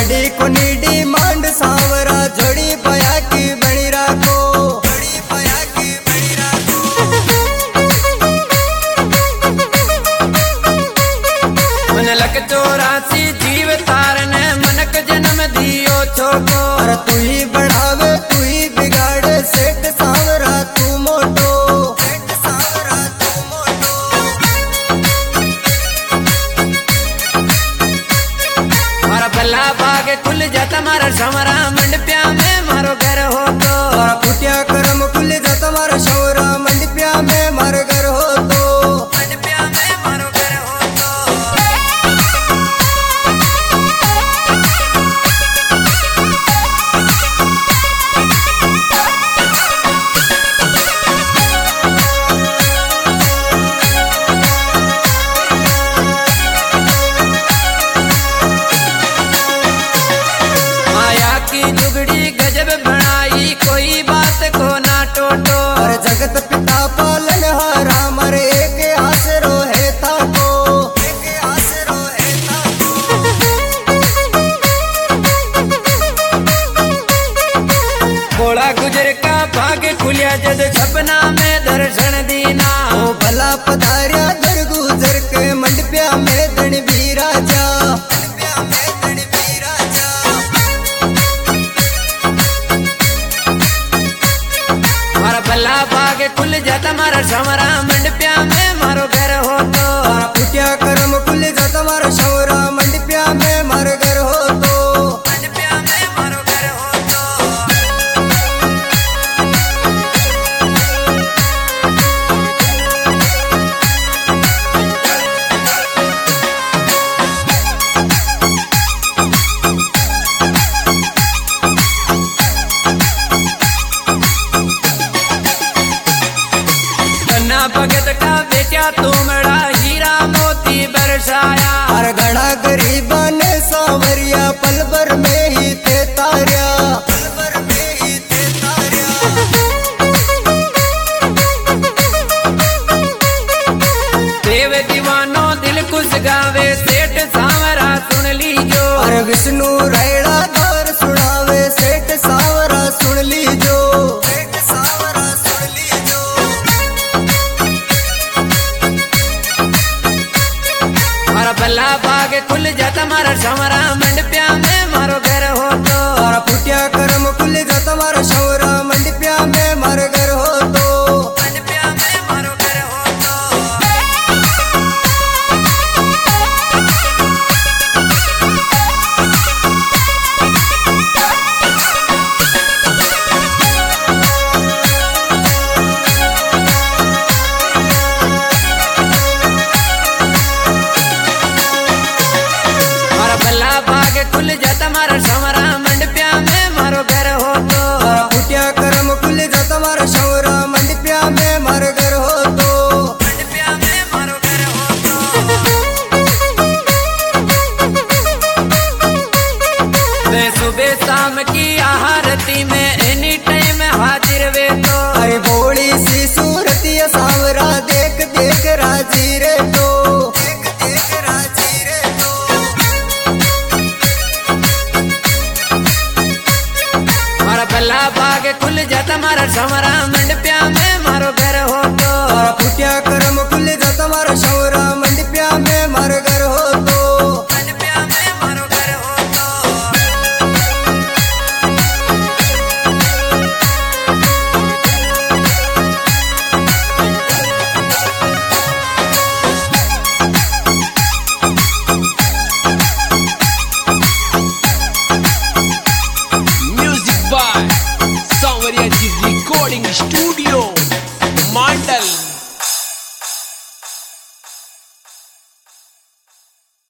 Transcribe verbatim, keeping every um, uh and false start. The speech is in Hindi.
गाड़ी को नीडी मांड सांवरा जोड़ी पाया की बनी राखो जोड़ी पाया की बनी राखो। मन लक चौरासी जीव तारने मनक जन्म दियो छोको। अरे तू ही बढ़ावे तू ही बिगाड़े सेठ सांवरा तू मोटो सेठ सांवरा तू मोटो। मारा भला भागे खुल जाता मारा समरा मंडपिया में मारो घर हो तो। मारा फुटिया करम खुल जाता मारा शौरा मंडपिया में मारो घर हो तो मंडपिया में मारो घर हो तो। माया की जुगड़ी गजब बनाई कोई बात को ना टोटो। और जगत पिता पालन हारा मर एक आसरो है ताको एक आसरो है ताको। बोला गुजर का भाग्य खुलिया जद सपना में दर्शन दीना। ओ भला पधारिया दर गुजर के मंडपिया में धन भी राजा मंडपिया में धन भी राजा। मारा भला भाग्य खुल जाता मारा समरा मंडपिया में मारो घर हो तो। मारा फुटिया करम खुल जाता मारा शौरा मंडपिया में मार घर हो तो मंडपिया में मारो घर हो तो। कन्ना भगत का बेटा तुमड़ा हीरा मोती बरसाया। हर घड़ा गरीबा ने सावरिया पल भर में ही थे तारिया पल भर में ही थे तारिया। देव दीवानो दिल कुछ गावे सेठ सांवरा सुन लीजो। अरे विष्णु रेड़ा दौर सुनावे सेठ सावरा सुन लीजो सेठ सावरा सुन लीजो। मारा भला भाग्य खुल जाता मारा समरा मंडपिया में मारो घर हो तो। मारा फुटिया करम खुल जाता मारा शौरा मंडपिया में मार घर हो तो मंडपिया में मारो घर हो तो। मारा भला भाग्य खुल जाता मारा समरा मंडपिया में मारो घर हो तो। मारा फुटिया करम खुल जाता मारा शौरा मंडपिया में मार घर हो तो मंडपिया में मारो घर हो तो। वे सुबह शाम की आरती में एनी टाइम हाजिर वे तो। अरे बोली सी सूरतिया सांवरा देख देख राजी रे तो देख देख राजी रे तो। मारा भला भाग्य खुल जाता मारा समरा मंडपिया में मारो घर हो तो। मारा फुटिया